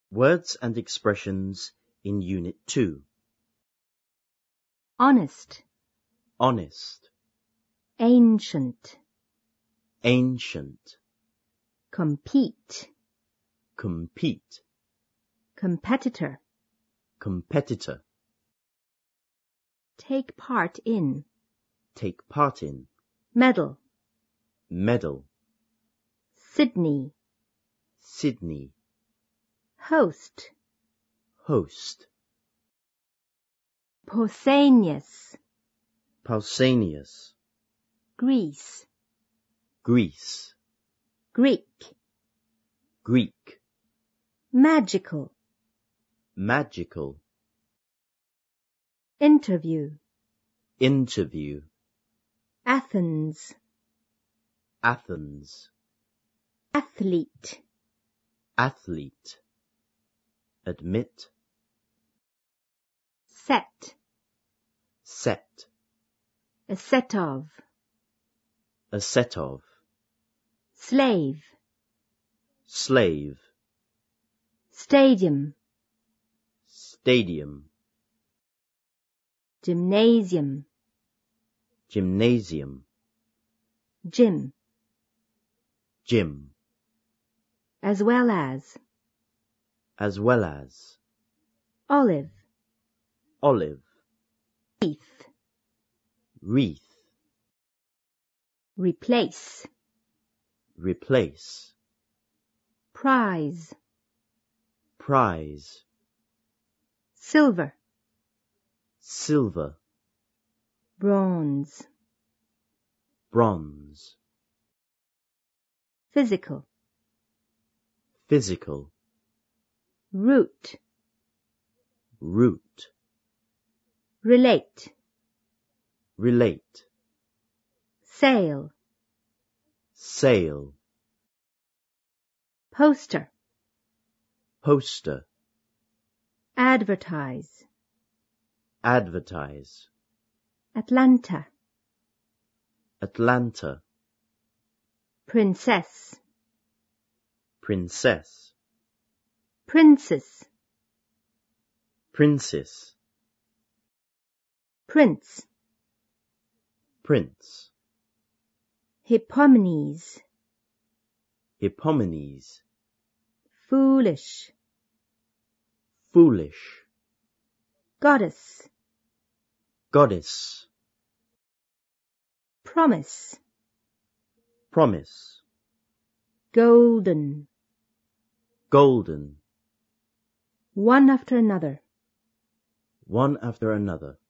Words and expressions in Unit 2. Honest, Honest, ancient, ancient, compete, compete, competitor, competitor, take part in, take part in, medal, medal, Sydney, Sydney, host, host, Pausanias, Pausanias, Greece, Greece, Greek, Greek, magical, magical, interview, interview, Athens, Athens, athlete, athlete, admit, set, set, a set of, a set of, slave, slave, stadium, stadium, gymnasium, gymnasium, gym, gym, as well as, olive, olive, wreath, wreath, replace, replace, prize, prize, silver, silver, bronze, bronze, physical, physical, root, root, relate, relate, sail, sail, poster, poster, advertise, advertise, Atlanta, Atlanta, princess, princess, princess, princess, prince, prince, Hippomenes, Hippomenes, foolish, foolish, goddess, goddess, promise, promise, golden, golden, one after another. one after another.